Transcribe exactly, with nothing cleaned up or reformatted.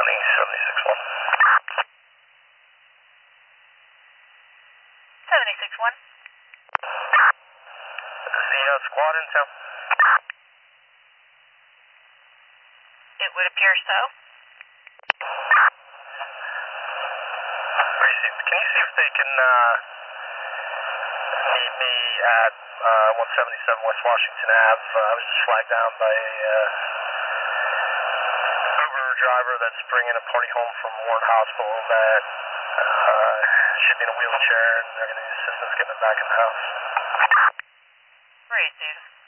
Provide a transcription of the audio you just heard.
County, seventy-six one. seventy-six one. Is the uh, squad in town? It would appear so. Can you see if they can uh, meet me at uh, one seventy-seven West Washington Ave? Uh, I was just flagged down by a uh, Uber driver that's bringing a party home from Warren Hospital that uh, should be in a wheelchair, and they're going to need assistance getting him back in the house. Great, dude.